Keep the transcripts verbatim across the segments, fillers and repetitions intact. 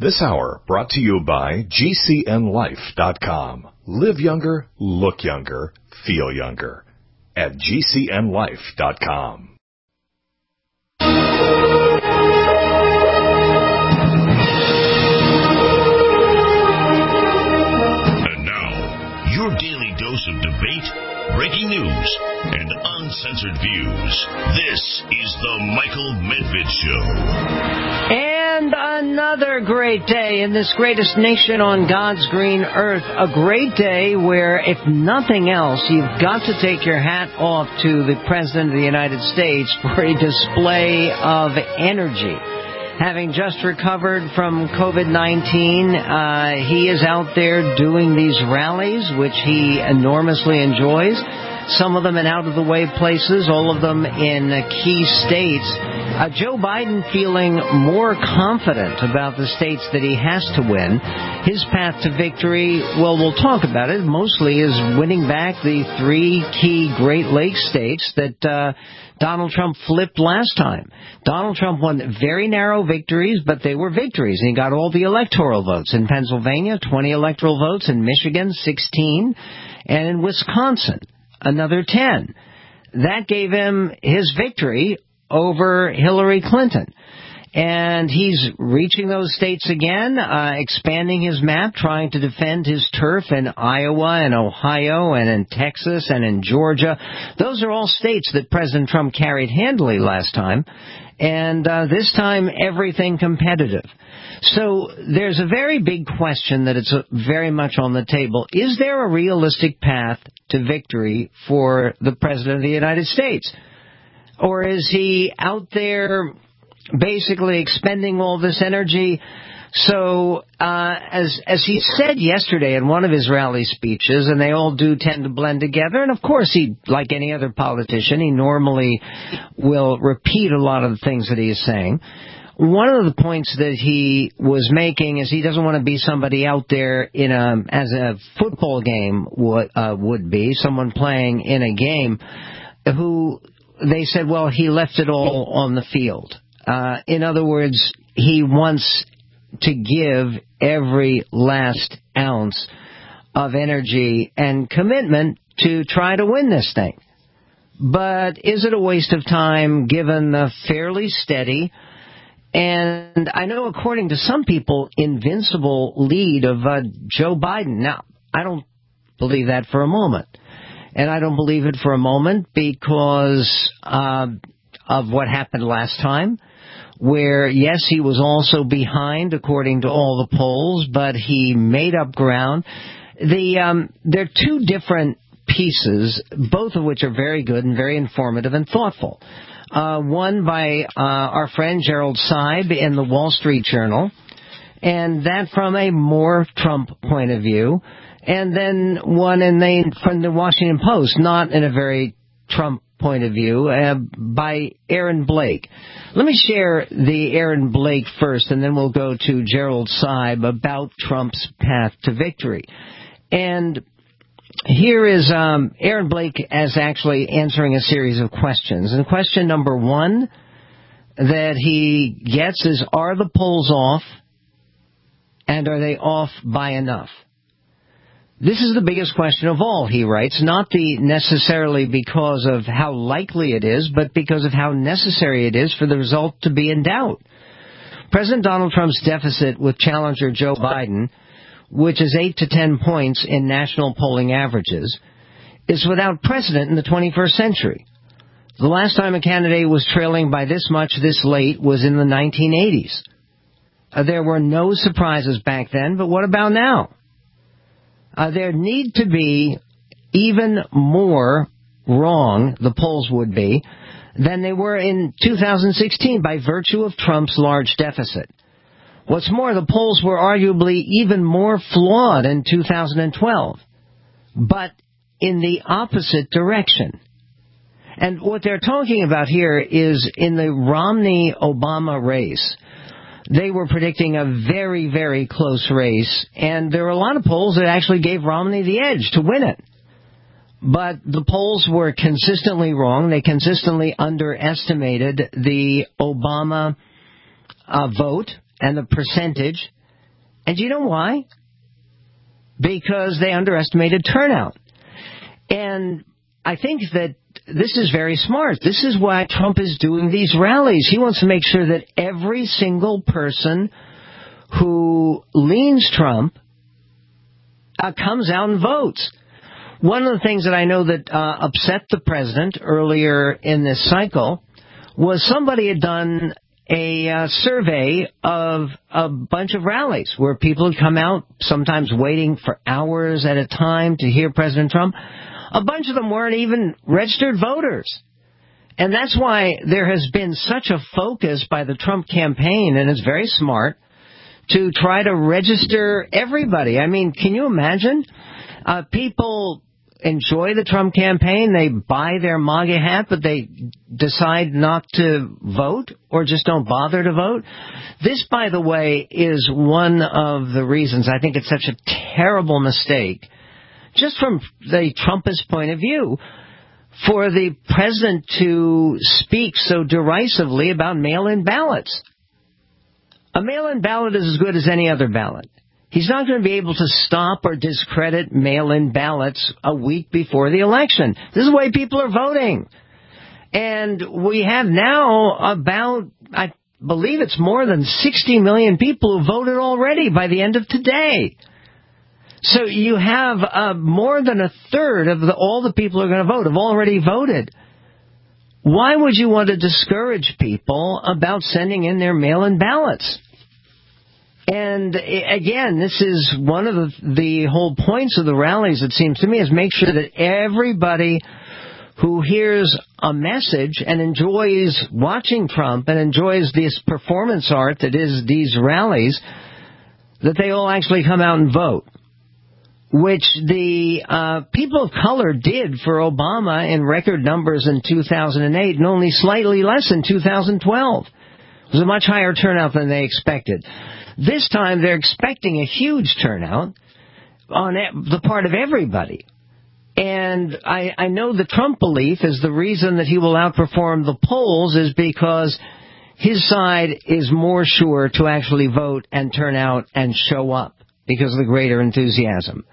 This hour brought to you by G C N life dot com. Live younger, look younger, feel younger at G C N life dot com. And now, your daily dose of debate, breaking news, and uncensored views. This is the Michael Medved Show. And another great day in this greatest nation on God's green earth. A great day where, if nothing else, you've got to take your hat off to the President of the United States for a display of energy. Having just recovered from COVID nineteen, uh, he is out there doing these rallies, which he enormously enjoys. Some of them in out-of-the-way places, all of them in key states. Uh, Joe Biden feeling more confident about the states that he has to win. His path to victory, well, we'll talk about it, mostly is winning back the three key Great Lakes states that uh, Donald Trump flipped last time. Donald Trump won very narrow victories, but they were victories. And he got all the electoral votes. In Pennsylvania, twenty electoral votes. In Michigan, sixteen. And in Wisconsin, another ten. That gave him his victory over Hillary Clinton. And he's reaching those states again, uh, expanding his map, trying to defend his turf in Iowa and Ohio and in Texas and in Georgia. Those are all states that President Trump carried handily last time. And uh, this time, everything competitive. So there's a very big question that it's very much on the table. Is there a realistic path to victory for the President of the United States? Or is he out there basically expending all this energy? So uh, as as he said yesterday in one of his rally speeches, and they all do tend to blend together, and of course he, like any other politician, he normally will repeat a lot of the things that he is saying. One of the points that he was making is he doesn't want to be somebody out there in a as a football game would uh, would be, someone playing in a game who they said, well, he left it all on the field. Uh, in other words, he wants to give every last ounce of energy and commitment to try to win this thing. But is it a waste of time given the fairly steady and, I know according to some people, invincible lead of uh, Joe Biden? Now, I don't believe that for a moment. And I don't believe it for a moment because uh, of what happened last time, where, yes, he was also behind, according to all the polls, but he made up ground. The um, there are two different pieces, both of which are very good and very informative and thoughtful. Uh, one by uh, our friend Gerald Seib in the Wall Street Journal, and that from a more Trump point of view. And then one in the, from the Washington Post, not in a very Trump point of view, uh, by Aaron Blake. Let me share the Aaron Blake first, and then we'll go to Gerald Seib about Trump's path to victory. And here is um, Aaron Blake as actually answering a series of questions. And question number one that he gets is, are the polls off, and are they off by enough? This is the biggest question of all, he writes, not the necessarily because of how likely it is, but because of how necessary it is for the result to be in doubt. President Donald Trump's deficit with challenger Joe Biden, which is eight to ten points in national polling averages, is without precedent in the twenty-first century. The last time a candidate was trailing by this much this late was in the nineteen eighties. Uh, there were no surprises back then, but what about now? Uh, there need to be even more wrong, the polls would be, than they were in two thousand sixteen by virtue of Trump's large deficit. What's more, the polls were arguably even more flawed in two thousand twelve, but in the opposite direction. And what they're talking about here is in the Romney-Obama race. They were predicting a very, very close race, and there were a lot of polls that actually gave Romney the edge to win it. But the polls were consistently wrong. They consistently underestimated the Obama uh, vote and the percentage, And do you know why? Because they underestimated turnout. And I think that this is very smart. This is why Trump is doing these rallies. He wants to make sure that every single person who leans Trump uh, comes out and votes. One of the things that I know that uh, upset the president earlier in this cycle was somebody had done a uh, survey of a bunch of rallies where people had come out, sometimes waiting for hours at a time to hear President Trump. A bunch of them weren't even registered voters. And that's why there has been such a focus by the Trump campaign, and it's very smart, to try to register everybody. I mean, can you imagine? Uh, people enjoy the Trump campaign. They buy their MAGA hat, but they decide not to vote or just don't bother to vote. This, by the way, is one of the reasons I think it's such a terrible mistake, just from the Trumpist point of view, for the president to speak so derisively about mail-in ballots. A mail-in ballot is as good as any other ballot. He's not going to be able to stop or discredit mail-in ballots a week before the election. This is the way people are voting. And we have now about, I believe it's more than sixty million people who voted already by the end of today. So you have uh, more than a third of the, all the people who are going to vote have already voted. Why would you want to discourage people about sending in their mail-in ballots? And again, this is one of the, the whole points of the rallies, it seems to me, is make sure that everybody who hears a message and enjoys watching Trump and enjoys this performance art that is these rallies, that they all actually come out and vote, which the uh, people of color did for Obama in record numbers in two thousand eight and only slightly less in two thousand twelve. It was a much higher turnout than they expected. This time they're expecting a huge turnout on the part of everybody. And I, I know the Trump belief is the reason that he will outperform the polls is because his side is more sure to actually vote and turn out and show up because of the greater enthusiasm.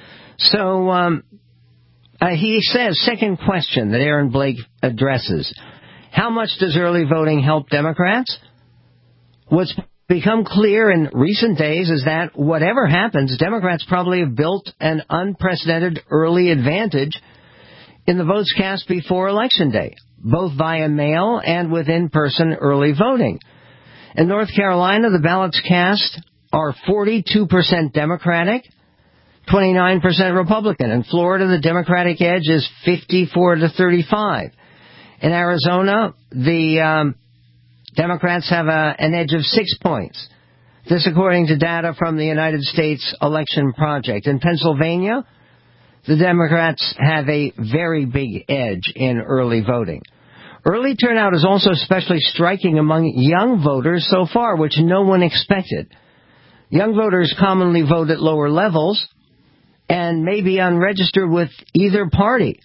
So um, uh, he says, second question that Aaron Blake addresses, how much does early voting help Democrats? What's become clear in recent days is that whatever happens, Democrats probably have built an unprecedented early advantage in the votes cast before Election Day, both via mail and with in-person early voting. In North Carolina, the ballots cast are forty-two percent Democratic, twenty-nine percent Republican. In Florida, the Democratic edge is fifty-four to thirty-five. In Arizona, the um, Democrats have a, an edge of six points. This according to data from the United States Election Project. In Pennsylvania, the Democrats have a very big edge in early voting. Early turnout is also especially striking among young voters so far, which no one expected. Young voters commonly vote at lower levels and may be unregistered with either party.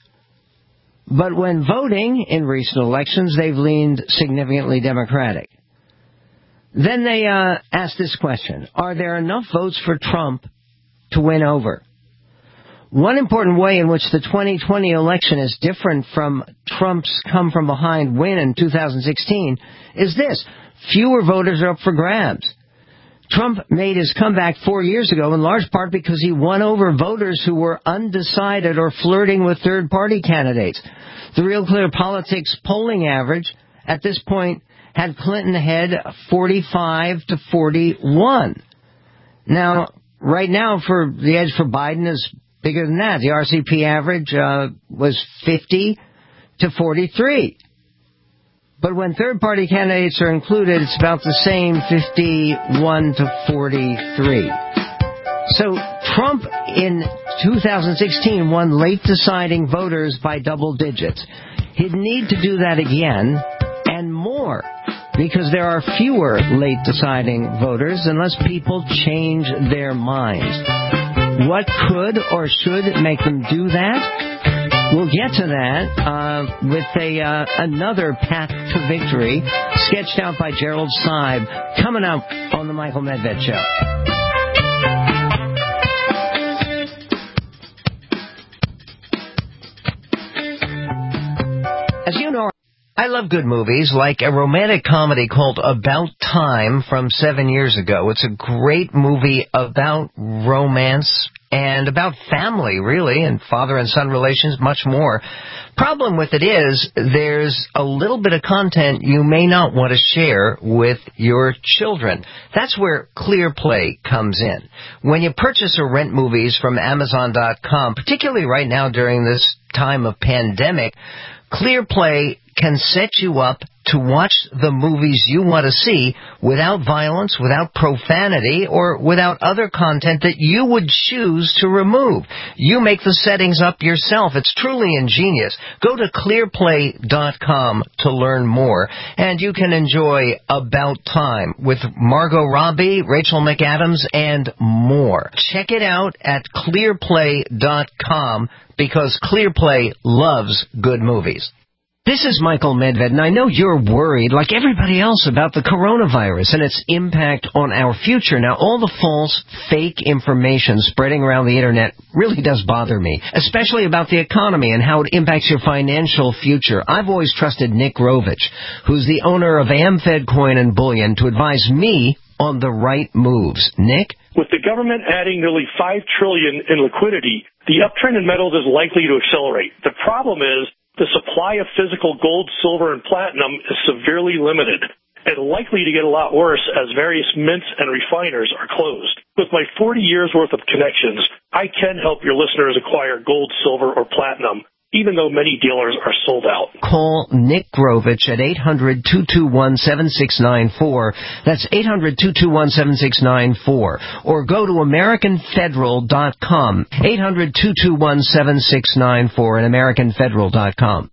But when voting in recent elections, they've leaned significantly Democratic. Then they uh, asked this question, are there enough votes for Trump to win over? One important way in which the twenty twenty election is different from Trump's come-from-behind win in two thousand sixteen is this. Fewer voters are up for grabs. Trump made his comeback four years ago in large part because he won over voters who were undecided or flirting with third-party candidates. The Real Clear Politics polling average at this point had Clinton ahead forty-five to forty-one. Now, right now, for the edge for Biden is bigger than that. The R C P average uh, was fifty to forty-three. But when third-party candidates are included, it's about the same, fifty-one to forty-three. So Trump in two thousand sixteen won late deciding voters by double digits. He'd need to do that again and more because there are fewer late deciding voters unless people change their minds. What could or should make them do that? We'll get to that uh, with a uh, another path to victory sketched out by Gerald Seib coming up on the Michael Medved Show. As you know, I love good movies, like a romantic comedy called About Time from seven years ago. It's a great movie about romance and about family, really, and father and son relations, much more. Problem with it is there's a little bit of content you may not want to share with your children. That's where ClearPlay comes in. When you purchase or rent movies from Amazon dot com, particularly right now during this time of pandemic, ClearPlay can set you up to watch the movies you want to see without violence, without profanity, or without other content that you would choose to remove. You make the settings up yourself. It's truly ingenious. Go to ClearPlay dot com to learn more, and you can enjoy About Time with Margot Robbie, Rachel McAdams, and more. Check it out at ClearPlay dot com because ClearPlay loves good movies. This is Michael Medved, and I know you're worried, like everybody else, about the coronavirus and its impact on our future. Now, all the false, fake information spreading around the Internet really does bother me, especially about the economy and how it impacts your financial future. I've always trusted Nick Rovich, who's the owner of AmFed Coin and Bullion, to advise me on the right moves. Nick? With the government adding nearly five trillion dollars in liquidity, the uptrend in metals is likely to accelerate. The problem is, the supply of physical gold, silver, and platinum is severely limited and likely to get a lot worse as various mints and refiners are closed. With my forty years worth of connections, I can help your listeners acquire gold, silver, or platinum, even though many dealers are sold out. Call Nick Grovich at eight hundred, two two one, seven six nine four. That's eight hundred, two two one, seven six nine four. Or go to American Federal dot com, eight hundred, two two one, seven six nine four, and American Federal dot com.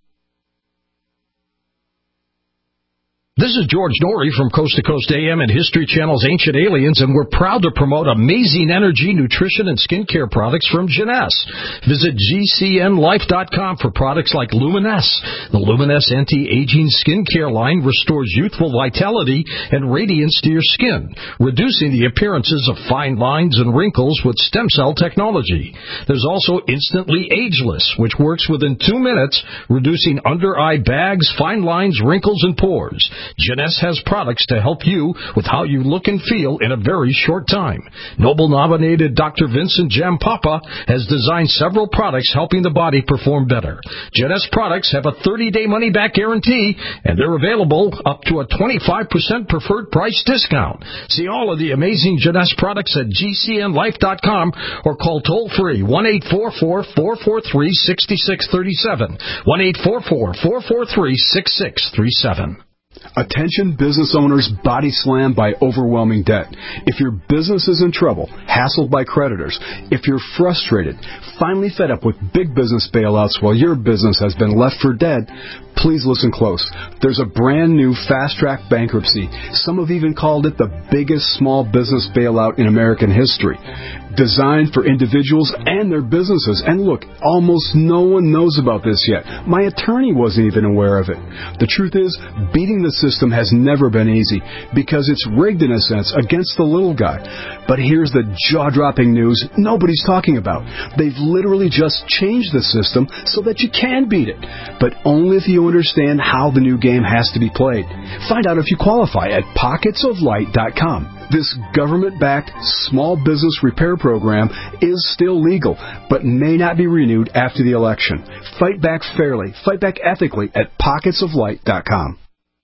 This is George Norrie from Coast to Coast A M and History Channel's Ancient Aliens, and we're proud to promote amazing energy, nutrition, and skincare products from Jeunesse. Visit G C N life dot com for products like Luminesse. The Luminesse anti-aging skincare line restores youthful vitality and radiance to your skin, reducing the appearances of fine lines and wrinkles with stem cell technology. There's also Instantly Ageless, which works within two minutes, reducing under-eye bags, fine lines, wrinkles, and pores. Jeunesse has products to help you with how you look and feel in a very short time. Nobel-nominated Doctor Vincent Jampapa has designed several products helping the body perform better. Jeunesse products have a thirty-day money-back guarantee, and they're available up to a twenty-five percent preferred price discount. See all of the amazing Jeunesse products at G C N life dot com or call toll-free one eight four four, four four three, six six three seven, one eight four four, four four three, six six three seven. Attention business owners body slammed by overwhelming debt. If your business is in trouble, hassled by creditors, if you're frustrated, finally fed up with big business bailouts while your business has been left for dead, please listen close. There's a brand new fast-track bankruptcy. Some have even called it the biggest small business bailout in American history. Designed for individuals and their businesses. And look, almost no one knows about this yet. My attorney wasn't even aware of it. The truth is, beating the system has never been easy because it's rigged in a sense against the little guy. But here's the jaw-dropping news nobody's talking about. They've literally just changed the system so that you can beat it. But only if you understand how the new game has to be played. Find out if you qualify at pockets of light dot com. This government-backed small business repair program is still legal, but may not be renewed after the election. Fight back fairly, fight back ethically at pockets of light dot com.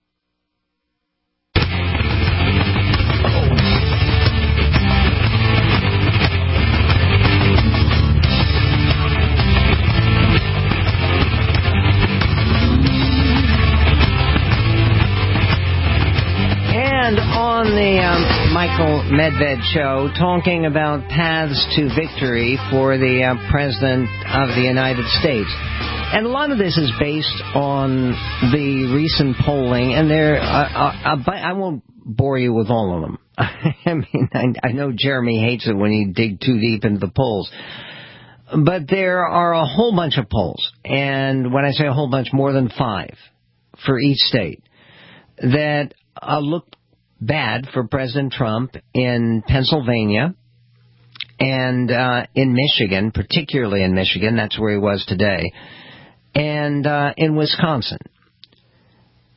And on the um, Michael Medved Show, talking about paths to victory for the uh, President of the United States. And a lot of this is based on the recent polling, and there, uh, uh, I won't bore you with all of them. I mean, I, I know Jeremy hates it when you dig too deep into the polls. But there are a whole bunch of polls, and when I say a whole bunch, more than five for each state, that uh, look bad for President Trump in Pennsylvania and uh, in Michigan, particularly in Michigan. That's where he was today. And uh, in Wisconsin.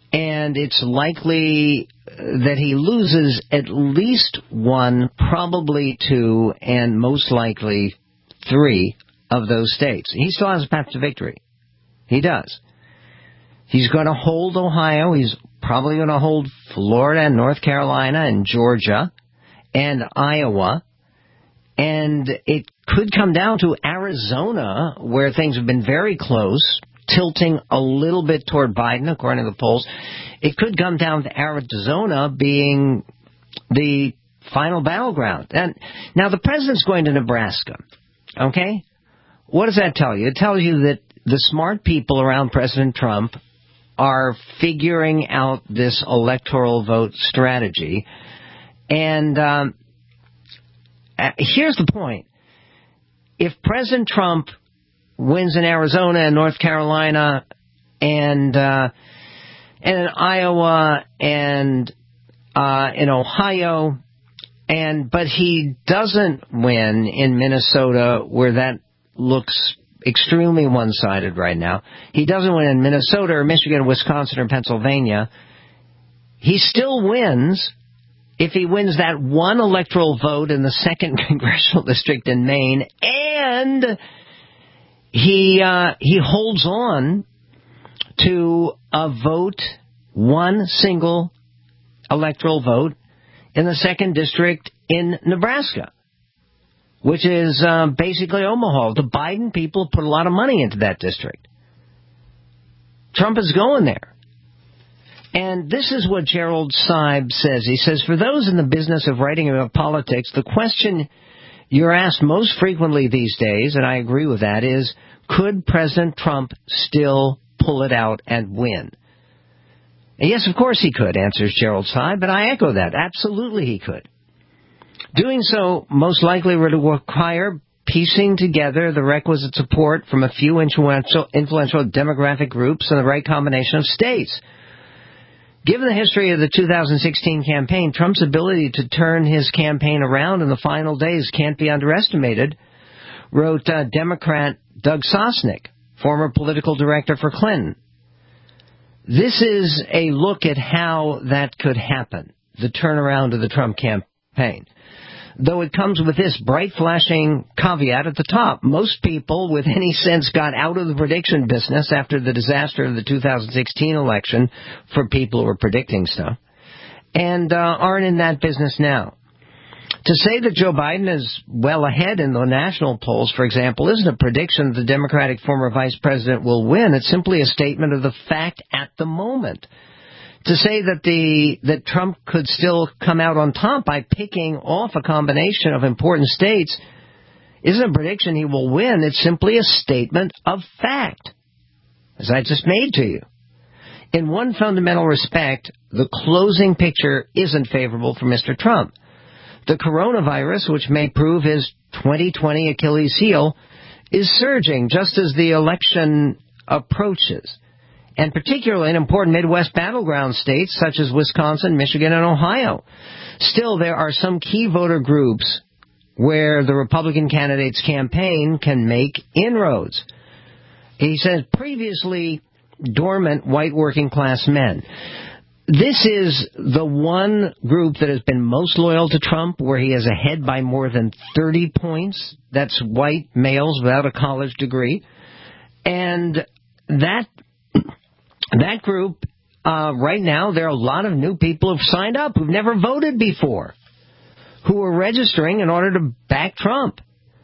And it's likely that he loses at least one, probably two, and most likely three of those states. He still has a path to victory. He does. He's going to hold Ohio. He's probably going to hold Florida and North Carolina and Georgia and Iowa. And it could come down to Arizona, where things have been very close, tilting a little bit toward Biden, according to the polls. It could come down to Arizona being the final battleground. And now the president's going to Nebraska. Okay? What does that tell you? It tells you that the smart people around President Trump are figuring out this electoral vote strategy. And um, here's the point. If President Trump wins in Arizona and North Carolina and uh, and in Iowa and uh, in Ohio, and but he doesn't win in Minnesota, where that looks extremely one-sided right now. He doesn't win in Minnesota or Michigan, Wisconsin, or Pennsylvania. He still wins if he wins that one electoral vote in the second congressional district in Maine, and he uh, he holds on to a vote, one single electoral vote in the second district in Nebraska, which is uh, basically Omaha. The Biden people put a lot of money into that district. Trump is going there. And this is what Gerald Seib says. He says, for those in the business of writing about politics, the question you're asked most frequently these days, and I agree with that, is, could President Trump still pull it out and win? And yes, of course he could, answers Gerald Seib, but I echo that. Absolutely he could. Doing so most likely would require piecing together the requisite support from a few influential, influential demographic groups and the right combination of states. Given the history of the two thousand sixteen campaign, Trump's ability to turn his campaign around in the final days can't be underestimated, wrote uh, Democrat Doug Sosnick, former political director for Clinton. This is a look at how that could happen, the turnaround of the Trump campaign. Though it comes with this bright flashing caveat at the top. Most people with any sense got out of the prediction business after the disaster of the two thousand sixteen election, for people who were predicting stuff, and uh, aren't in that business now. To say that Joe Biden is well ahead in the national polls, for example, isn't a prediction that the Democratic former vice president will win. It's simply a statement of the fact at the moment. To say that the that Trump could still come out on top by picking off a combination of important states isn't a prediction he will win. It's simply a statement of fact, as I just made to you. In one fundamental respect, the closing picture isn't favorable for Mister Trump. The coronavirus, which may prove his twenty twenty Achilles heel, is surging just as the election approaches, and particularly in important Midwest battleground states such as Wisconsin, Michigan, and Ohio. Still, there are some key voter groups where the Republican candidate's campaign can make inroads. He says previously dormant white working class men. This is the one group that has been most loyal to Trump, where he is ahead by more than thirty points. That's white males without a college degree. And that that group, uh, right now, there are a lot of new people who've signed up who've never voted before, who are registering in order to back Trump.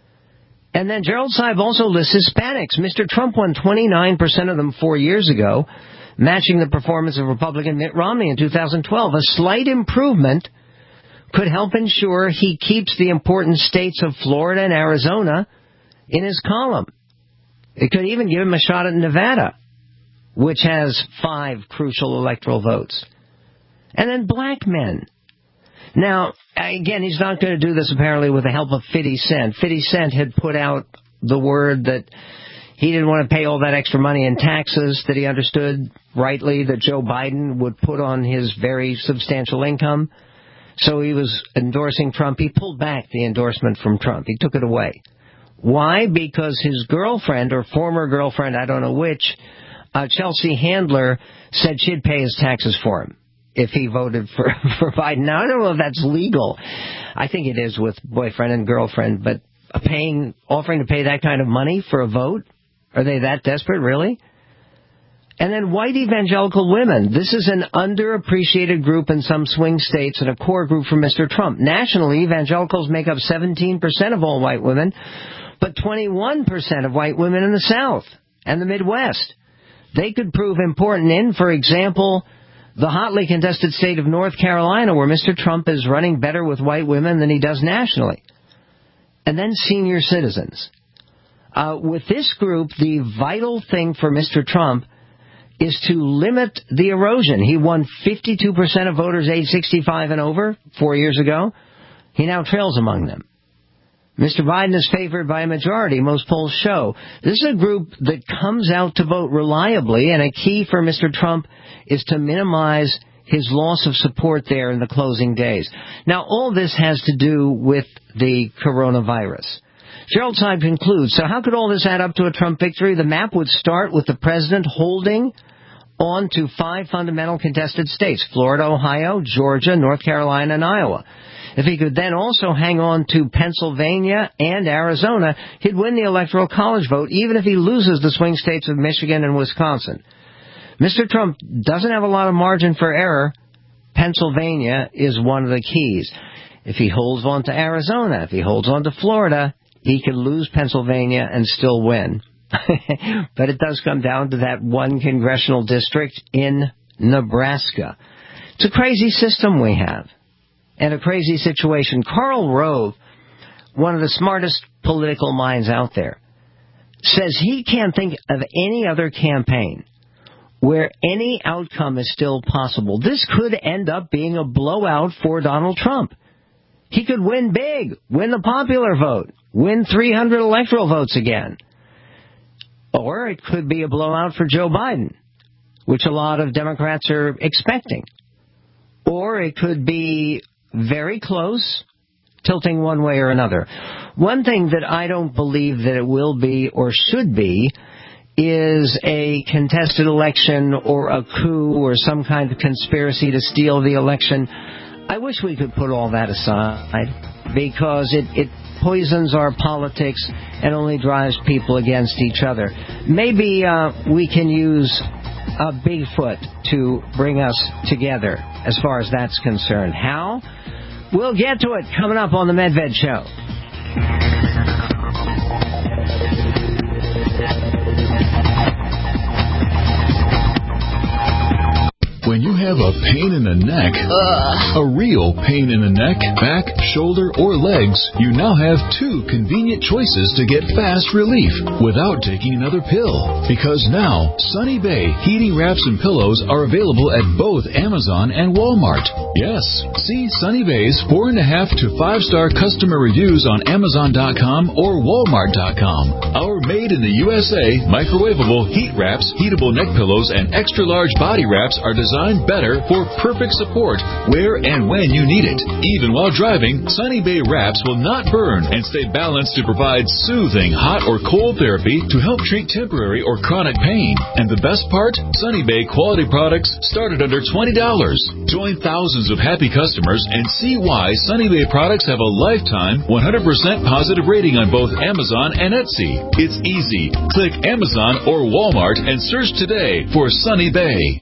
And then Gerald Seib also lists Hispanics. Mister Trump won twenty-nine percent of them four years ago, matching the performance of Republican Mitt Romney in two thousand twelve. A slight improvement could help ensure he keeps the important states of Florida and Arizona in his column. It could even give him a shot at Nevada, which has five crucial electoral votes. And then black men. Now, again, he's not going to do this apparently with the help of fifty cent. fifty cent had put out the word that he didn't want to pay all that extra money in taxes that he understood rightly that Joe Biden would put on his very substantial income. So he was endorsing Trump. He pulled back the endorsement from Trump. He took it away. Why? Because his girlfriend, or former girlfriend, I don't know which, uh, Chelsea Handler said she'd pay his taxes for him if he voted for, for Biden. Now, I don't know if that's legal. I think it is with boyfriend and girlfriend, but paying, offering to pay that kind of money for a vote? Are they that desperate, really? And then white evangelical women. This is an underappreciated group in some swing states and a core group for Mister Trump. Nationally, evangelicals make up seventeen percent of all white women, but twenty-one percent of white women in the South and the Midwest. They could prove important in, for example, the hotly contested state of North Carolina, where Mister Trump is running better with white women than he does nationally. And then senior citizens. Uh, with this group, the vital thing for Mister Trump is to limit the erosion. He won fifty-two percent of voters age sixty-five and over four years ago. He now trails among them. Mister Biden is favored by a majority, most polls show. This is a group that comes out to vote reliably, and a key for Mister Trump is to minimize his loss of support there in the closing days. Now, all this has to do with the coronavirus. Gerald Seib concludes, so how could all this add up to a Trump victory? The map would start with the president holding on to five fundamental contested states, Florida, Ohio, Georgia, North Carolina, and Iowa. If he could then also hang on to Pennsylvania and Arizona, he'd win the Electoral College vote, even if he loses the swing states of Michigan and Wisconsin. Mister Trump doesn't have a lot of margin for error. Pennsylvania is one of the keys. If he holds on to Arizona, if he holds on to Florida, he could lose Pennsylvania and still win. But it does come down to that one congressional district in Nebraska. It's a crazy system we have, and a crazy situation. Karl Rove, one of the smartest political minds out there, says he can't think of any other campaign where any outcome is still possible. This could end up being a blowout for Donald Trump. He could win big, win the popular vote, win three hundred electoral votes again. Or it could be a blowout for Joe Biden, which a lot of Democrats are expecting. Or it could be very close, tilting one way or another. One thing that I don't believe that it will be or should be is a contested election or a coup or some kind of conspiracy to steal the election. I wish we could put all that aside, because it, it poisons our politics and only drives people against each other. Maybe uh, we can use a Bigfoot to bring us together as far as that's concerned. How? We'll get to it coming up on the Medved Show. When you have a pain in the neck, Ugh. a real pain in the neck, back, shoulder, or legs, you now have two convenient choices to get fast relief without taking another pill. Because now, Sunny Bay heating wraps and pillows are available at both Amazon and Walmart. Yes, see Sunny Bay's four and a half to five star customer reviews on Amazon dot com or Walmart dot com. Our made in the U S A microwavable heat wraps, heatable neck pillows, and extra large body wraps are designed Designed better for perfect support where and when you need it. Even while driving, Sunny Bay wraps will not burn and stay balanced to provide soothing hot or cold therapy to help treat temporary or chronic pain. And the best part? Sunny Bay quality products start at under twenty dollars. Join thousands of happy customers and see why Sunny Bay products have a lifetime one hundred percent positive rating on both Amazon and Etsy. It's easy. Click Amazon or Walmart and search today for Sunny Bay.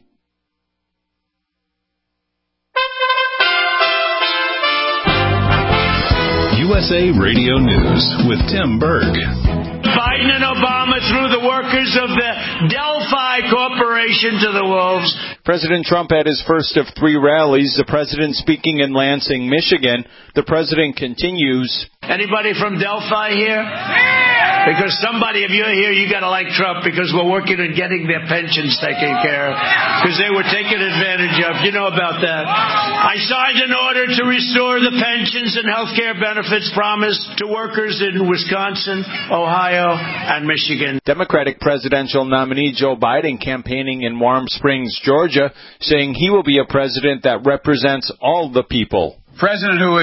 U S A Radio News with Tim Berg. Biden and Obama threw the workers of the Delphi Corporation to the wolves. President Trump had his first of three rallies, the president speaking in Lansing, Michigan. The president continues. Anybody from Delphi here? Because somebody, if you're here, you got to like Trump, because we're working on getting their pensions taken care of, because they were taken advantage of. You know about that. I signed an order to restore the pensions and health care benefits promised to workers in Wisconsin, Ohio, and Michigan. Democratic presidential nominee Joe Biden campaigning in Warm Springs, Georgia, saying he will be a president that represents all the people. President who is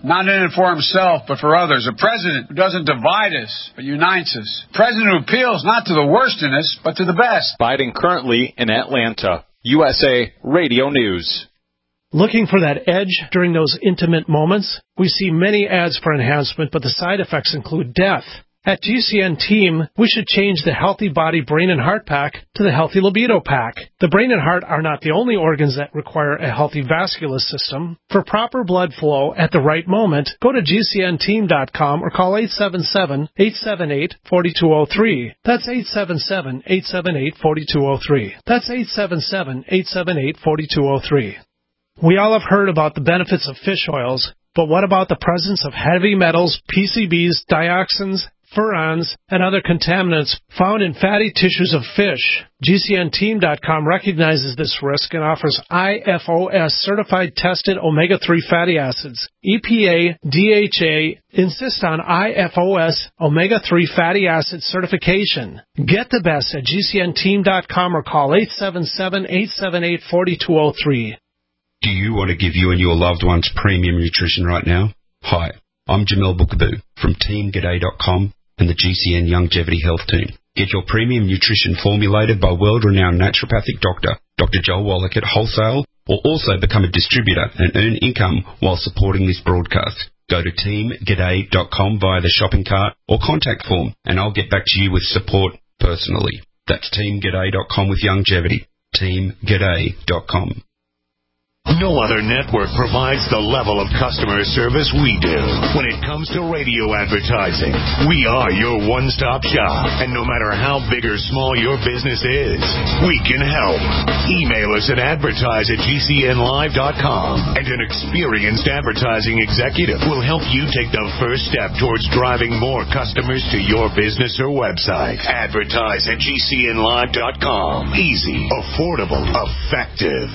not in it for himself, but for others. A president who doesn't divide us, but unites us. A president who appeals not to the worst in us, but to the best. Biden currently in Atlanta. U S A Radio News. Looking for that edge during those intimate moments? We see many ads for enhancement, but the side effects include death. At G C N Team, we should change the Healthy Body Brain and Heart Pack to the Healthy Libido Pack. The brain and heart are not the only organs that require a healthy vascular system. For proper blood flow at the right moment, go to G C N team dot com or call eight seven seven, eight seven eight, four two zero three. That's eight seven seven, eight seven eight, four two zero three. That's eight seven seven, eight seven eight, four two zero three. We all have heard about the benefits of fish oils, but what about the presence of heavy metals, P C Bs, dioxins, furans, and other contaminants found in fatty tissues of fish? G C N team dot com recognizes this risk and offers I F O S-certified tested omega three fatty acids. E P A, D H A insist on I F O S omega three fatty acid certification. Get the best at G C N team dot com or call eight seven seven, eight seven eight, four two zero three. Do you want to give you and your loved ones premium nutrition right now? Hi, I'm Jamel Bookaboo from team g'day dot com and the G C N Longevity Health Team. Get your premium nutrition formulated by world-renowned naturopathic doctor, Doctor Joel Wallach at Wholesale, or also become a distributor and earn income while supporting this broadcast. Go to team g'day dot com via the shopping cart or contact form, and I'll get back to you with support personally. That's team g'day dot com with longevity. team g'day dot com. No other network provides the level of customer service we do when it comes to radio advertising. We are your one-stop shop, and no matter how big or small your business is, we can help. Email us at advertise at G C N live dot com, and an experienced advertising executive will help you take the first step towards driving more customers to your business or website. Advertise at G C N live dot com. Easy, affordable, effective.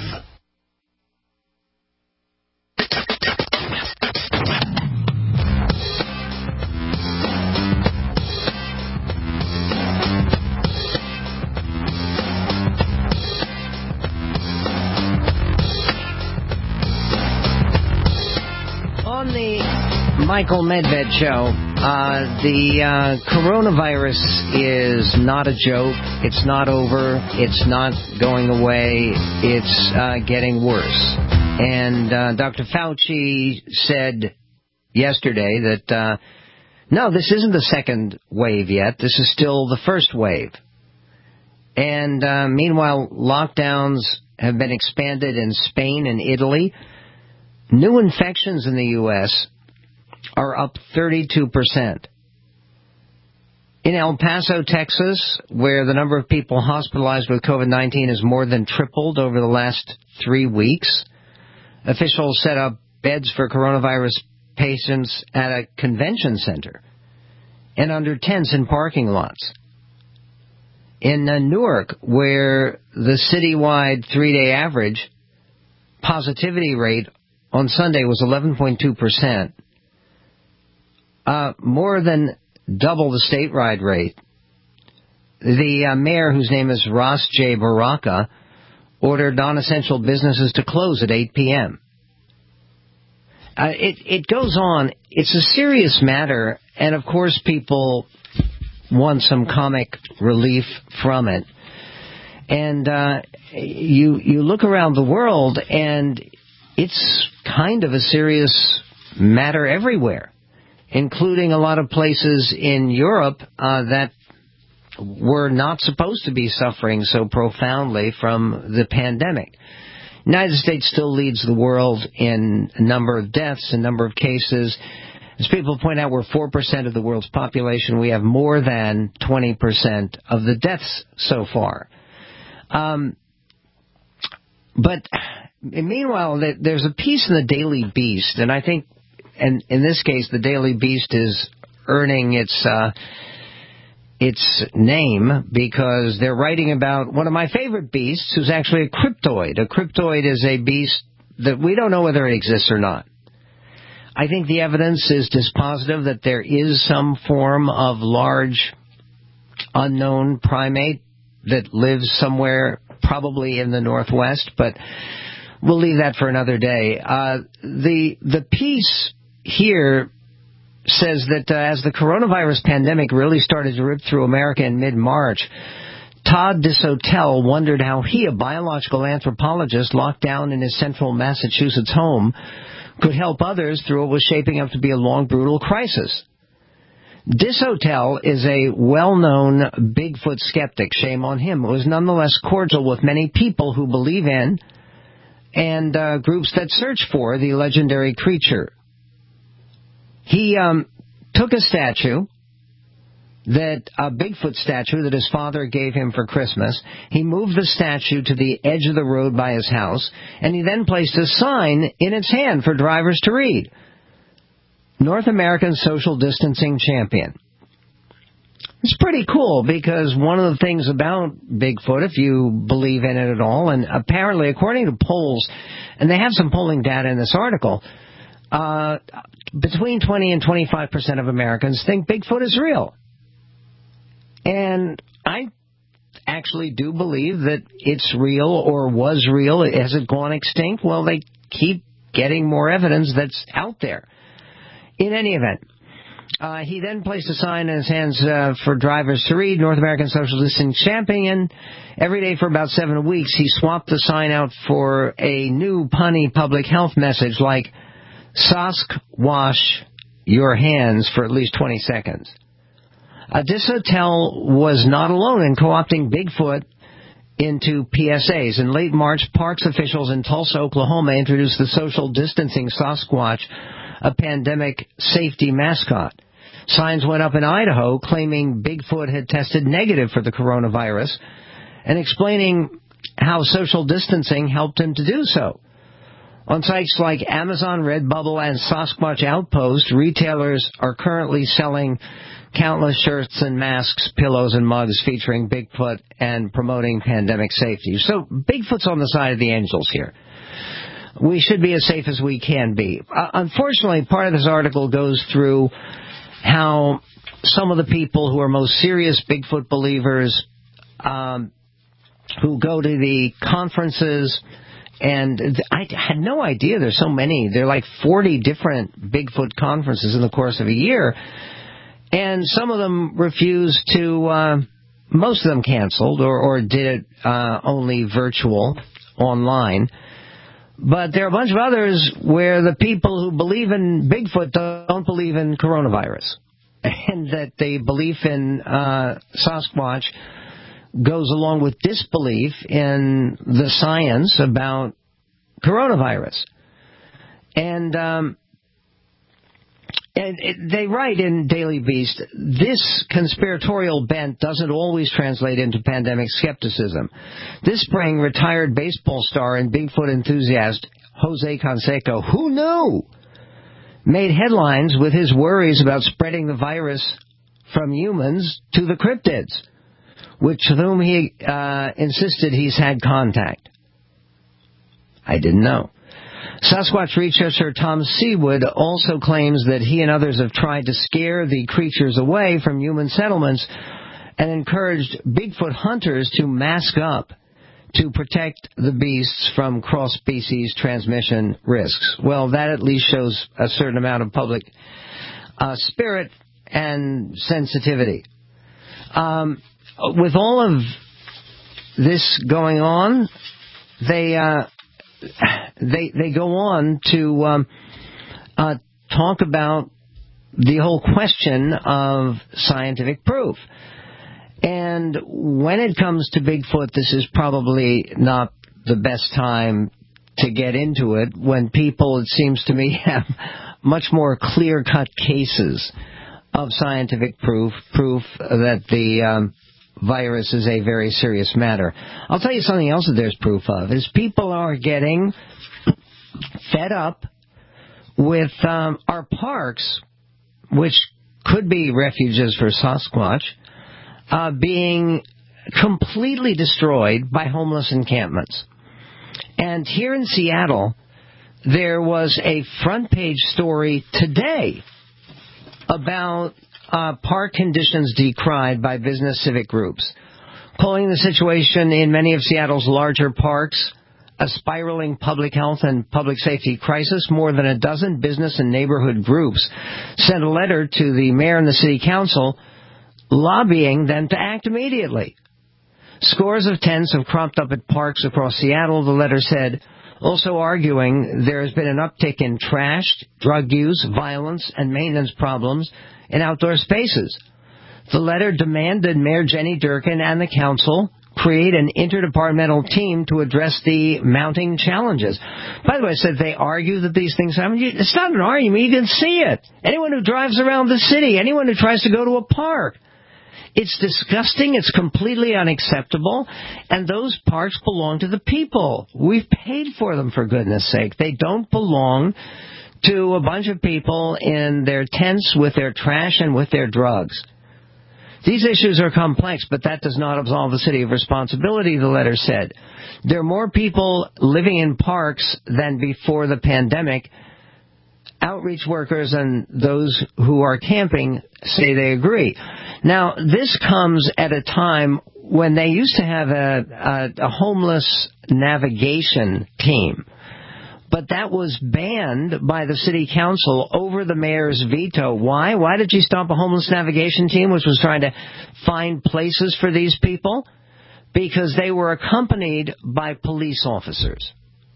On the Michael Medved Show, uh, the uh, coronavirus is not a joke. It's not over. It's not going away. It's uh, getting worse. And uh, Doctor Fauci said yesterday that, uh, no, this isn't the second wave yet. This is still the first wave. And uh, meanwhile, lockdowns have been expanded in Spain and Italy. New infections in the U S are up thirty-two percent. In El Paso, Texas, where the number of people hospitalized with COVID nineteen has more than tripled over the last three weeks, officials set up beds for coronavirus patients at a convention center and under tents in parking lots. In uh, Newark, where the citywide three-day average positivity rate on Sunday was eleven point two percent, uh, more than double the statewide rate. The uh, mayor, whose name is Ras J. Baraka, ordered non-essential businesses to close at eight p.m. Uh, it, it goes on. It's a serious matter, and of course people want some comic relief from it. And uh, you you look around the world, and it's kind of a serious matter everywhere, including a lot of places in Europe uh, that were not supposed to be suffering so profoundly from the pandemic. The United States still leads the world in a number of deaths, a number of cases. As people point out, we're four percent of the world's population. We have more than twenty percent of the deaths so far. Um, but meanwhile, there's a piece in the Daily Beast, and I think, and in this case, the Daily Beast is earning its uh, its name because they're writing about one of my favorite beasts, who's actually a cryptoid. A cryptoid is a beast that we don't know whether it exists or not. I think the evidence is dispositive that there is some form of large unknown primate that lives somewhere, probably in the Northwest, but we'll leave that for another day. Uh, the the piece here says that uh, as the coronavirus pandemic really started to rip through America in mid-March, Todd Disotell wondered how he, a biological anthropologist locked down in his central Massachusetts home, could help others through what was shaping up to be a long, brutal crisis. Disotell is a well-known Bigfoot skeptic. Shame on him. It was nonetheless cordial with many people who believe in and uh, groups that search for the legendary creature. He um, took a statue, that a Bigfoot statue that his father gave him for Christmas. He moved the statue to the edge of the road by his house, and he then placed a sign in its hand for drivers to read. North American Social Distancing Champion. It's pretty cool because one of the things about Bigfoot, if you believe in it at all, and apparently according to polls, and they have some polling data in this article, uh, between twenty and twenty-five percent of Americans think Bigfoot is real. And I actually do believe that it's real or was real. Has it gone extinct? Well, they keep getting more evidence that's out there. In any event, uh, he then placed a sign in his hands uh, for drivers to read, North American Social Distancing Champion. Every day for about seven weeks, he swapped the sign out for a new punny public health message like, Sosk wash your hands for at least twenty seconds. Uh, Disotell was not alone in co-opting Bigfoot into P S As. In late March, parks officials in Tulsa, Oklahoma introduced the social distancing Sasquatch, a pandemic safety mascot. Signs went up in Idaho claiming Bigfoot had tested negative for the coronavirus and explaining how social distancing helped him to do so. On sites like Amazon, Redbubble, and Sasquatch Outpost, retailers are currently selling countless shirts and masks, pillows and mugs featuring Bigfoot and promoting pandemic safety. So Bigfoot's on the side of the angels here. We should be as safe as we can be. Uh, unfortunately, part of this article goes through how some of the people who are most serious Bigfoot believers um, who go to the conferences, and I had no idea there's so many. There are like forty different Bigfoot conferences in the course of a year. And some of them refused to, uh, most of them canceled or, or did it uh, only virtual, online. But there are a bunch of others where the people who believe in Bigfoot don't believe in coronavirus. And that the belief in uh, Sasquatch goes along with disbelief in the science about coronavirus. And um, and it, they write in Daily Beast, this conspiratorial bent doesn't always translate into pandemic skepticism. This spring, retired baseball star and Bigfoot enthusiast Jose Canseco, who knew, made headlines with his worries about spreading the virus from humans to the cryptids, with whom he uh, insisted he's had contact. I didn't know. Sasquatch researcher Tom Seawood also claims that he and others have tried to scare the creatures away from human settlements and encouraged Bigfoot hunters to mask up to protect the beasts from cross-species transmission risks. Well, that at least shows a certain amount of public uh, spirit and sensitivity. Um, with all of this going on, they uh, they they go on to um, uh, talk about the whole question of scientific proof. And when it comes to Bigfoot, this is probably not the best time to get into it, when people, it seems to me, have much more clear-cut cases of scientific proof, proof that the um, virus is a very serious matter. I'll tell you something else that there's proof of, is people are getting fed up with um, our parks, which could be refuges for Sasquatch, Uh, being completely destroyed by homeless encampments. And here in Seattle, there was a front page story today about uh, park conditions decried by business civic groups, calling the situation in many of Seattle's larger parks a spiraling public health and public safety crisis, more than a dozen business and neighborhood groups sent a letter to the mayor and the city council lobbying them to act immediately. Scores of tents have cropped up at parks across Seattle, the letter said, also arguing there has been an uptick in trash, drug use, violence, and maintenance problems in outdoor spaces. The letter demanded Mayor Jenny Durkan and the council create an interdepartmental team to address the mounting challenges. By the way, I said they argue that these things happen. It's not an argument. You can see it. Anyone who drives around the city, anyone who tries to go to a park. It's disgusting. It's completely unacceptable. And those parks belong to the people. We've paid for them, for goodness sake. They don't belong to a bunch of people in their tents with their trash and with their drugs. These issues are complex, but that does not absolve the city of responsibility, the letter said. There are more people living in parks than before the pandemic. Outreach workers and those who are camping say they agree. Now, this comes at a time when they used to have a, a, a homeless navigation team. But that was banned by the city council over the mayor's veto. Why? Why did she stop a homeless navigation team, which was trying to find places for these people? Because they were accompanied by police officers.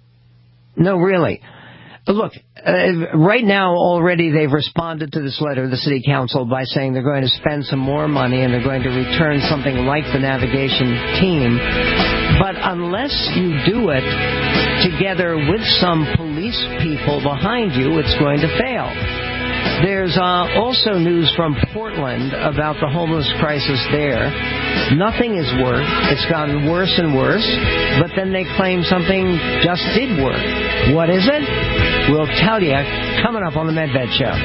No, really. Look, uh, right now already they've responded to this letter, the city council, by saying they're going to spend some more money and they're going to return something like the navigation team. But unless you do it together with some police people behind you, it's going to fail. There's uh, also news from Portland about the homeless crisis there. Nothing is worked. It's gotten worse and worse. But then they claim something just did work. What is it? We'll tell you coming up on the Medved Show.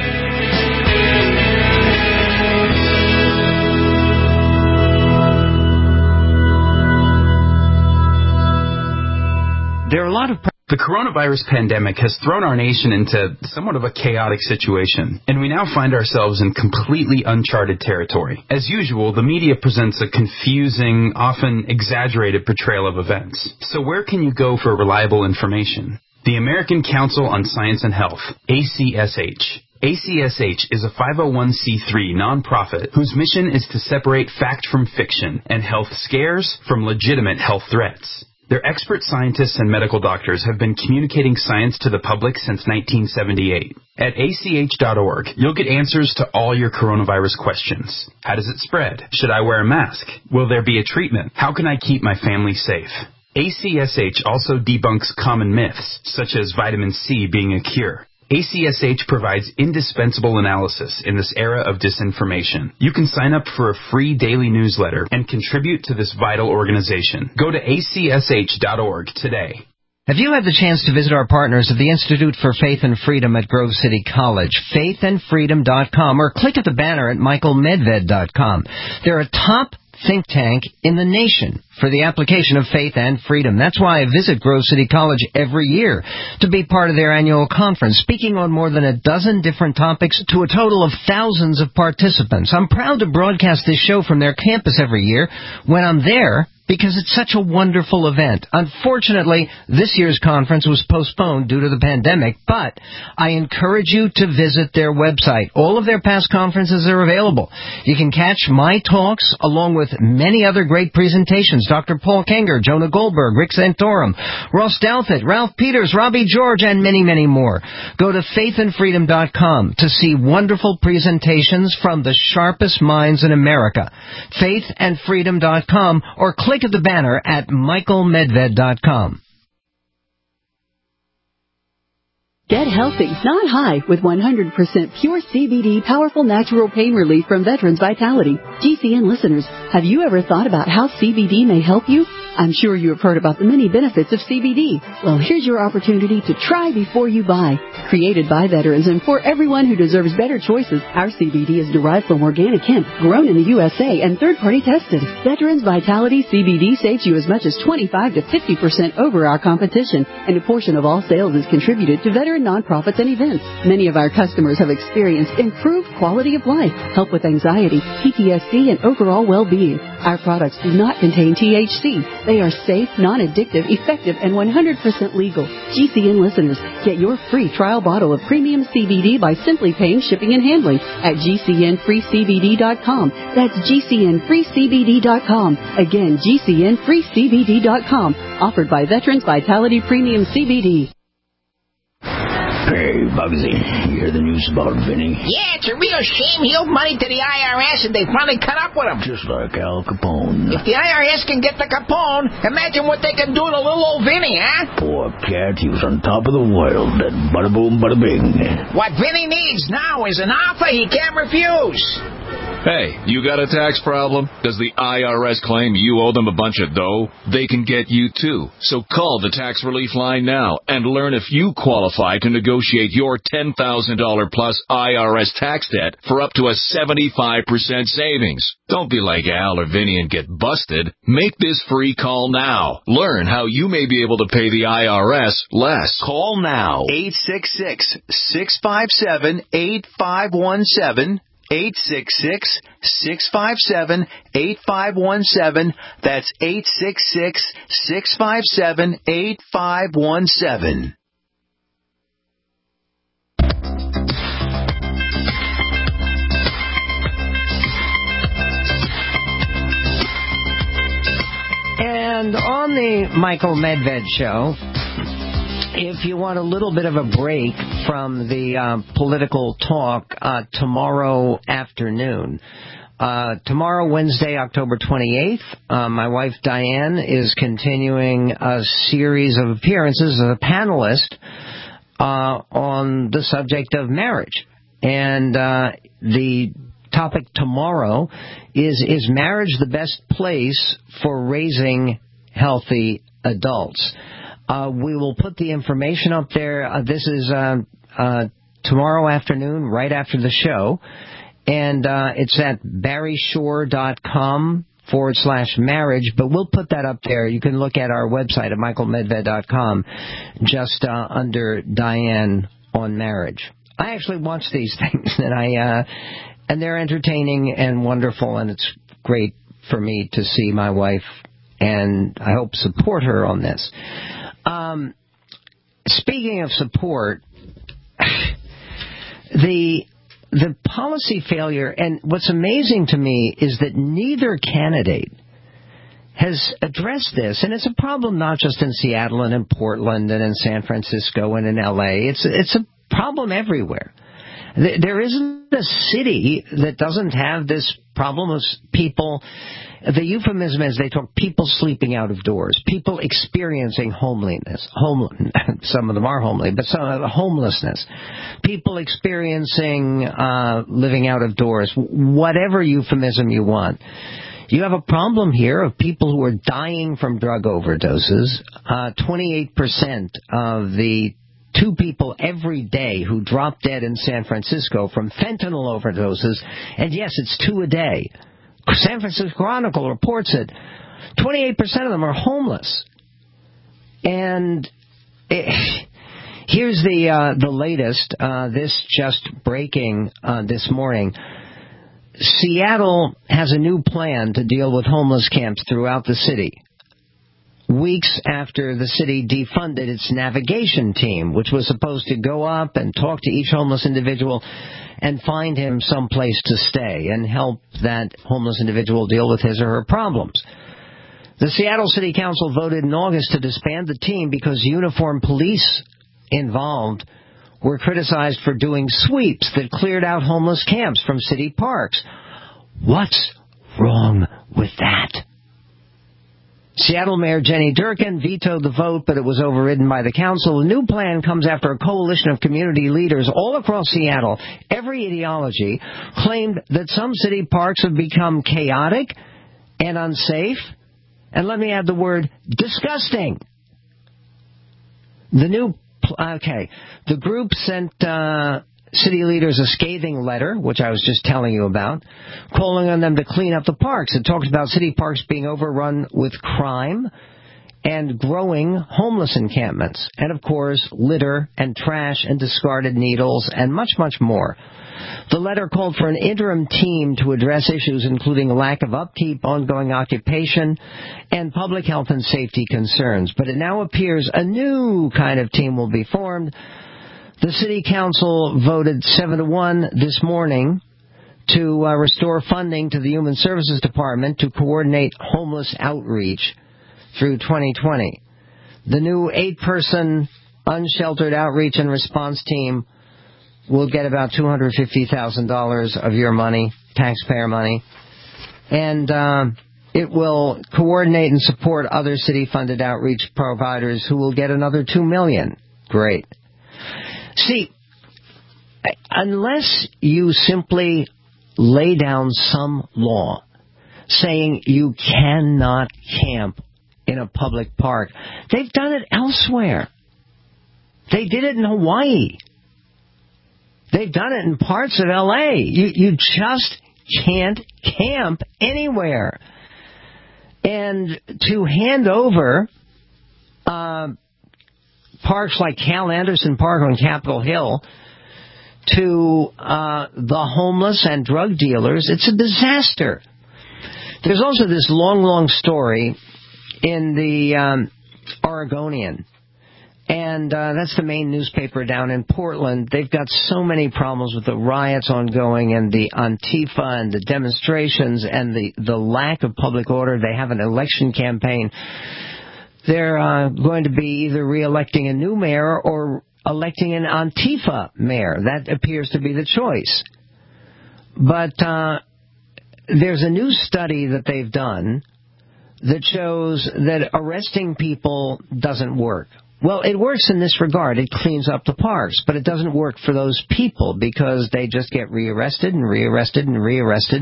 There are a lot of... The coronavirus pandemic has thrown our nation into somewhat of a chaotic situation, and we now find ourselves in completely uncharted territory. As usual, the media presents a confusing, often exaggerated portrayal of events. So where can you go for reliable information? The American Council on Science and Health, A C S H. A C S H is a five oh one c three nonprofit whose mission is to separate fact from fiction and health scares from legitimate health threats. Their expert scientists and medical doctors have been communicating science to the public since nineteen seventy-eight. At A C H dot org, you'll get answers to all your coronavirus questions. How does it spread? Should I wear a mask? Will there be a treatment? How can I keep my family safe? A C S H also debunks common myths, such as vitamin C being a cure. A C S H provides indispensable analysis in this era of disinformation. You can sign up for a free daily newsletter and contribute to this vital organization. Go to A C S H dot org today. Have you had the chance to visit our partners at the Institute for Faith and Freedom at Grove City College, faith and freedom dot com, or click at the banner at michael medved dot com. They're a top think tank in the nation for the application of faith and freedom. That's why I visit Grove City College every year to be part of their annual conference, speaking on more than a dozen different topics to a total of thousands of participants. I'm proud to broadcast this show from their campus every year when I'm there, because it's such a wonderful event. Unfortunately, this year's conference was postponed due to the pandemic, but I encourage you to visit their website. All of their past conferences are available. You can catch my talks along with many other great presentations. Doctor Paul Kenger, Jonah Goldberg, Rick Santorum, Ross Douthat, Ralph Peters, Robbie George, and many, many more. Go to faith and freedom dot com to see wonderful presentations from the sharpest minds in America. faith and freedom dot com, or click at the banner at michael medved dot com. Get healthy, not high, with one hundred percent pure C B D powerful natural pain relief from Veterans Vitality. G C N listeners, have you ever thought about how C B D may help you? I'm sure you have heard about the many benefits of C B D. Well, here's your opportunity to try before you buy. Created by veterans and for everyone who deserves better choices, our C B D is derived from organic hemp, grown in the U S A and third-party tested. Veterans Vitality C B D saves you as much as twenty-five to fifty percent over our competition, and a portion of all sales is contributed to veteran nonprofits and events. Many of our customers have experienced improved quality of life, help with anxiety, P T S D, and overall well-being. Our products do not contain T H C. They are safe, non-addictive, effective, and one hundred percent legal. G C N listeners, get your free trial bottle of premium C B D by simply paying shipping and handling at G C N free C B D dot com. That's G C N free C B D dot com. Again, G C N free C B D dot com. Offered by Veterans Vitality Premium C B D. Hey, Bugsy, you hear the news about Vinny? Yeah, it's a real shame he owed money to the I R S and they finally cut up with him. Just like Al Capone. If the I R S can get the Capone, imagine what they can do to little old Vinny, huh? Poor cat, he was on top of the world. That bada boom, bada bing. What Vinny needs now is an offer he can't refuse. Hey, you got a tax problem? Does the I R S claim you owe them a bunch of dough? They can get you too. So call the Tax Relief Line now and learn if you qualify to negotiate your ten thousand dollars plus I R S tax debt for up to a seventy-five percent savings. Don't be like Al or Vinny and get busted. Make this free call now. Learn how you may be able to pay the I R S less. Call now. eight six six, six five seven, eight five one seven. eight six six, six five seven, eight five one seven. That's eight six six, six five seven, eight five one seven. And on the Michael Medved Show, if you want a little bit of a break from the uh, political talk uh, tomorrow afternoon, uh, tomorrow, Wednesday, October twenty-eighth, uh, my wife Diane is continuing a series of appearances as a panelist uh, on the subject of marriage. And uh, the topic tomorrow is, is marriage the best place for raising healthy adults? Uh, we will put the information up there. Uh, this is uh, uh, tomorrow afternoon, right after the show. And uh, it's at barryshore.com forward slash marriage. But we'll put that up there. You can look at our website at michael medved dot com just uh, under Diane on marriage. I actually watch these things, and I uh, and they're entertaining and wonderful, and it's great for me to see my wife, and I hope support her on this. Um, speaking of support, the the policy failure, and what's amazing to me is that neither candidate has addressed this, and it's a problem not just in Seattle and in Portland and in San Francisco and in L A. It's it's a problem everywhere. There isn't a city that doesn't have this problem of people. The euphemism is they talk people sleeping out of doors, people experiencing homelessness. Home, some of them are homely, but some of the homelessness. People experiencing uh, living out of doors, whatever euphemism you want. You have a problem here of people who are dying from drug overdoses. Uh, twenty-eight percent of the two people every day who drop dead in San Francisco from fentanyl overdoses, and yes, it's two a day. San Francisco Chronicle reports it. twenty-eight percent of them are homeless. And it, here's the uh, the latest. Uh, this just breaking uh, this morning. Seattle has a new plan to deal with homeless camps throughout the city. Weeks after the city defunded its navigation team, which was supposed to go up and talk to each homeless individual and find him some place to stay and help that homeless individual deal with his or her problems. The Seattle City Council voted in August to disband the team because uniformed police involved were criticized for doing sweeps that cleared out homeless camps from city parks. What's wrong with that? Seattle Mayor Jenny Durkan vetoed the vote, but it was overridden by the council. The new plan comes after a coalition of community leaders all across Seattle, every ideology, claimed that some city parks have become chaotic and unsafe. And let me add the word disgusting. The new, okay, the group sent uh, city leaders a scathing letter, which I was just telling you about, calling on them to clean up the parks. It talks about city parks being overrun with crime and growing homeless encampments, and of course, litter and trash and discarded needles and much, much more. The letter called for an interim team to address issues including lack of upkeep, ongoing occupation, and public health and safety concerns. But it now appears a new kind of team will be formed. The City Council voted seven to one this morning to uh, restore funding to the Human Services Department to coordinate homeless outreach through twenty twenty. The new eight-person unsheltered outreach and response team will get about two hundred fifty thousand dollars of your money, taxpayer money, and uh, it will coordinate and support other city-funded outreach providers who will get another two million dollars. Great. See, unless you simply lay down some law saying you cannot camp in a public park, they've done it elsewhere. They did it in Hawaii. They've done it in parts of L A. You, you just can't camp anywhere. And to hand over uh, parks like Cal Anderson Park on Capitol Hill to uh, the homeless and drug dealers, it's a disaster. There's also this long, long story in the um, Oregonian. And uh, that's the main newspaper down in Portland. They've got so many problems with the riots ongoing and the Antifa and the demonstrations and the, the lack of public order. They have an election campaign. They're uh, going to be either re-electing a new mayor or electing an Antifa mayor. That appears to be the choice. But uh, there's a new study that they've done that shows that arresting people doesn't work. Well, it works in this regard. It cleans up the parks, but it doesn't work for those people because they just get rearrested and rearrested and rearrested.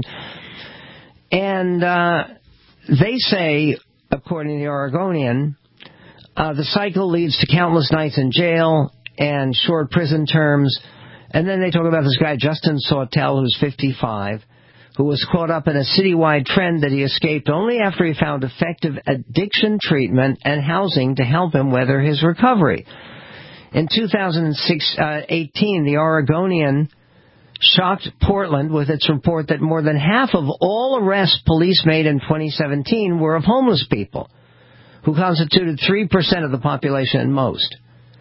And uh, they say, according to the Oregonian, uh, the cycle leads to countless nights in jail and short prison terms. And then they talk about this guy, Justin Sawtell, who's fifty-five, who was caught up in a citywide trend that he escaped only after he found effective addiction treatment and housing to help him weather his recovery. In two thousand eighteen, the Oregonian shocked Portland with its report that more than half of all arrests police made in twenty seventeen were of homeless people, who constituted three percent of the population at most.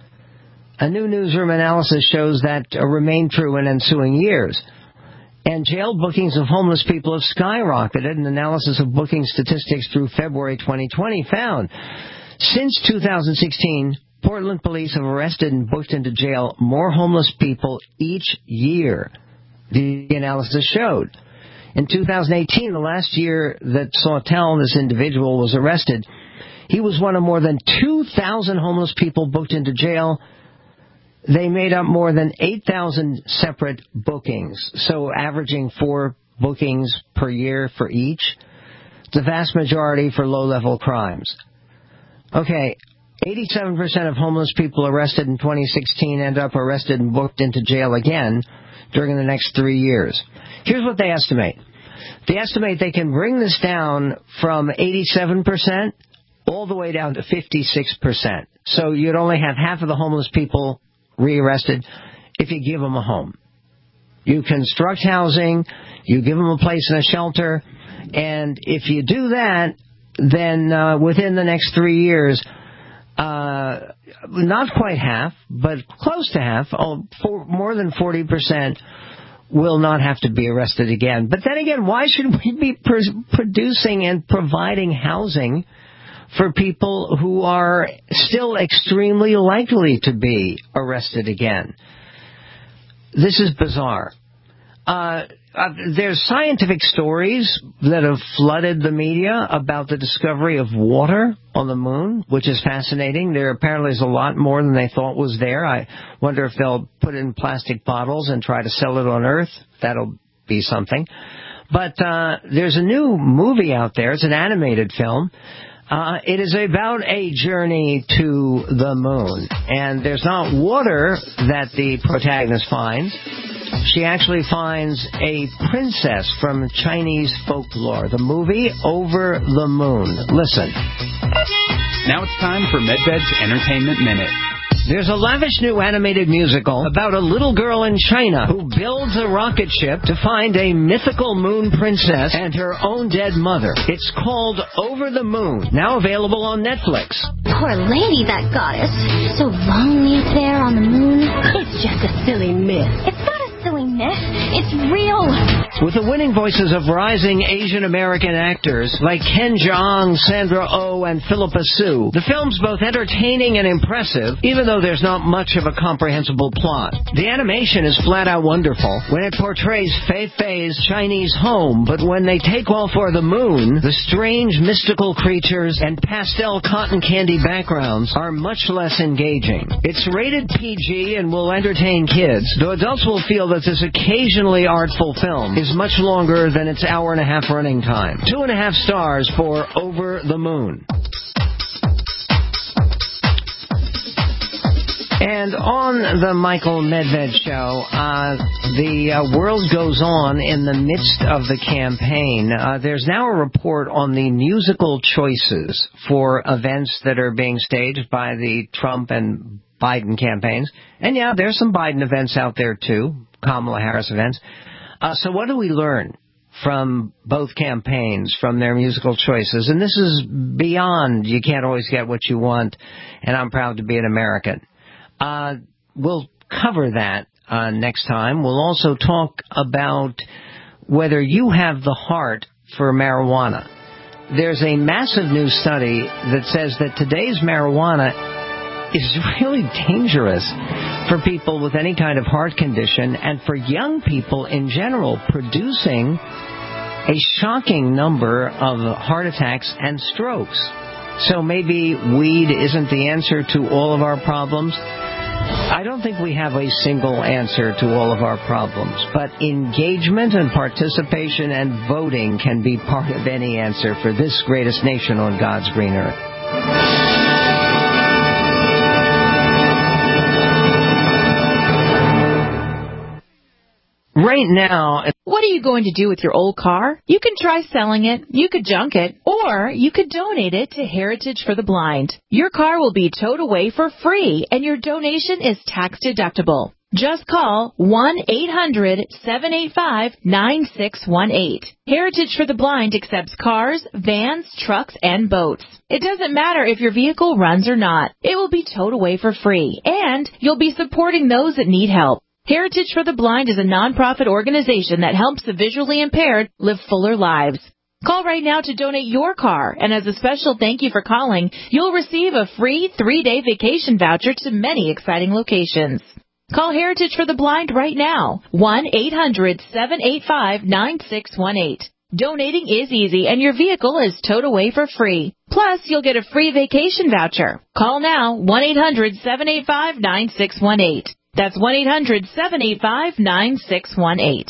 A new newsroom analysis shows that uh, remained true in ensuing years. And jail bookings of homeless people have skyrocketed. An analysis of booking statistics through February twenty twenty found since two thousand sixteen, Portland police have arrested and booked into jail more homeless people each year, the analysis showed. In two thousand eighteen, the last year that Sawtell, this individual, was arrested, he was one of more than two thousand homeless people booked into jail. They made up more than eight thousand separate bookings, so averaging four bookings per year for each. The vast majority for low-level crimes. Okay, eighty-seven percent of homeless people arrested in twenty sixteen end up arrested and booked into jail again during the next three years. Here's what they estimate. They estimate they can bring this down from eighty-seven percent all the way down to fifty-six percent. So you'd only have half of the homeless people rearrested if you give them a home. You construct housing, you give them a place in a shelter, and if you do that, then uh, within the next three years, uh, not quite half, but close to half, oh, for, more than forty percent will not have to be arrested again. But then again, why should we be pr- producing and providing housing for people who are still extremely likely to be arrested again? This is bizarre. Uh, uh, there's scientific stories that have flooded the media about the discovery of water on the moon, which is fascinating. There apparently is a lot more than they thought was there. I wonder if they'll put it in plastic bottles and try to sell it on Earth. That'll be something. But uh, there's a new movie out there. It's an animated film. Uh, it is about a journey to the moon. And there's not water that the protagonist finds. She actually finds a princess from Chinese folklore. The movie, Over the Moon. Listen. Now it's time for MedVeg's Entertainment Minute. There's a lavish new animated musical about a little girl in China who builds a rocket ship to find a mythical moon princess and her own dead mother. It's called Over the Moon, now available on Netflix. Poor lady, that goddess. So lonely up there on the moon. It's just a silly myth. It's not a silly myth. It's real. With the winning voices of rising Asian American actors like Ken Jeong, Sandra Oh, and Philippa Sue, the film's both entertaining and impressive, even though there's not much of a comprehensible plot. The animation is flat out wonderful when it portrays Fei Fei's Chinese home, but when they take off for the moon, the strange mystical creatures and pastel cotton candy backgrounds are much less engaging. It's rated P G and will entertain kids, though adults will feel that this occasionally artful film is much longer than its hour and a half running time. Two and a half stars for Over the Moon. And on the Michael Medved Show, uh, the uh, world goes on in the midst of the campaign. Uh, there's now a report on the musical choices for events that are being staged by the Trump and Biden campaigns. And yeah, there's some Biden events out there too, Kamala Harris events. Uh, so what do we learn from both campaigns, from their musical choices? And this is beyond you can't always get what you want, and I'm proud to be an American. Uh, we'll cover that uh, next time. We'll also talk about whether you have the heart for marijuana. There's a massive new study that says that today's marijuana is really dangerous for people with any kind of heart condition and for young people in general, producing a shocking number of heart attacks and strokes. So maybe weed isn't the answer to all of our problems. I don't think we have a single answer to all of our problems, but engagement and participation and voting can be part of any answer for this greatest nation on God's green earth. Right now... What are you going to do with your old car? You can try selling it, you could junk it, or you could donate it to Heritage for the Blind. Your car will be towed away for free, and your donation is tax deductible. Just call one eight hundred seven eight five nine six one eight. Heritage for the Blind accepts cars, vans, trucks, and boats. It doesn't matter if your vehicle runs or not. It will be towed away for free, and you'll be supporting those that need help. Heritage for the Blind is a nonprofit organization that helps the visually impaired live fuller lives. Call right now to donate your car, and as a special thank you for calling, you'll receive a free three-day vacation voucher to many exciting locations. Call Heritage for the Blind right now, one eight hundred seven eight five nine six one eight. Donating is easy, and your vehicle is towed away for free. Plus, you'll get a free vacation voucher. Call now, one eight hundred seven eight five nine six one eight. That's one eight hundred seven eight five nine six one eight.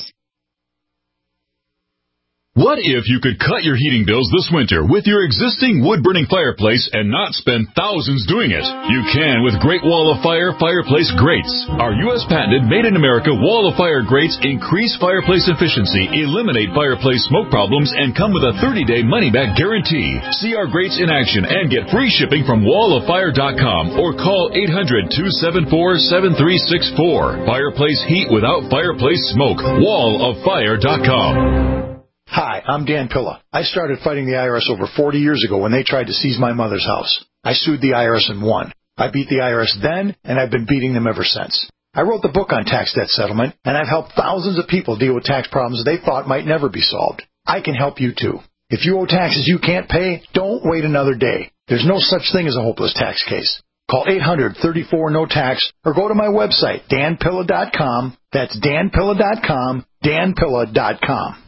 What if you could cut your heating bills this winter with your existing wood-burning fireplace and not spend thousands doing it? You can with Great Wall of Fire Fireplace Grates. Our U S patented made-in-America Wall of Fire grates increase fireplace efficiency, eliminate fireplace smoke problems, and come with a thirty-day money-back guarantee. See our grates in action and get free shipping from wall of fire dot com or call eight hundred two seven four seven three six four. Fireplace heat without fireplace smoke. wall of fire dot com. Hi, I'm Dan Pilla. I started fighting the I R S over forty years ago when they tried to seize my mother's house. I sued the I R S and won. I beat the I R S then, and I've been beating them ever since. I wrote the book on tax debt settlement, and I've helped thousands of people deal with tax problems they thought might never be solved. I can help you too. If you owe taxes you can't pay, don't wait another day. There's no such thing as a hopeless tax case. Call eight hundred thirty-four no tax or go to my website, dan pilla dot com. That's dan pilla dot com, dan pilla dot com.